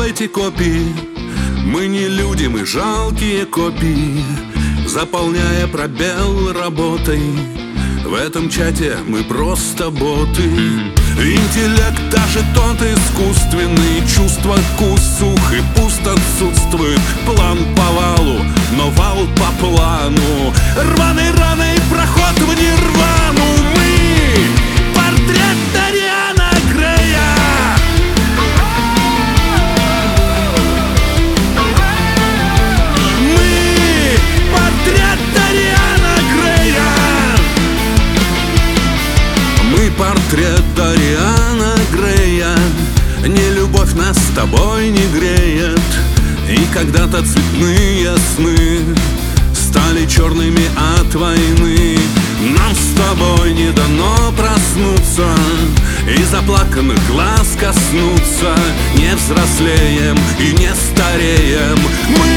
стройте копии. Мы не люди, мы жалкие копии, заполняя пробел работой. В этом чате мы просто боты. Интеллект даже тот искусственный, чувство вкус сух и пуст отсутствует. План по валу, но вал по плану. Рваный раной проход в нирвану. Мы портрет Дориана Грея. Мы портрет Дориана Грея. Мы портрет Дориана Грея. Не любовь нас с тобой не греет, и когда-то цветные сны стали черными от войны. Нам с тобой не дано проснуться и заплаканных глаз коснуться. Не взрослеем и не стареем. Мы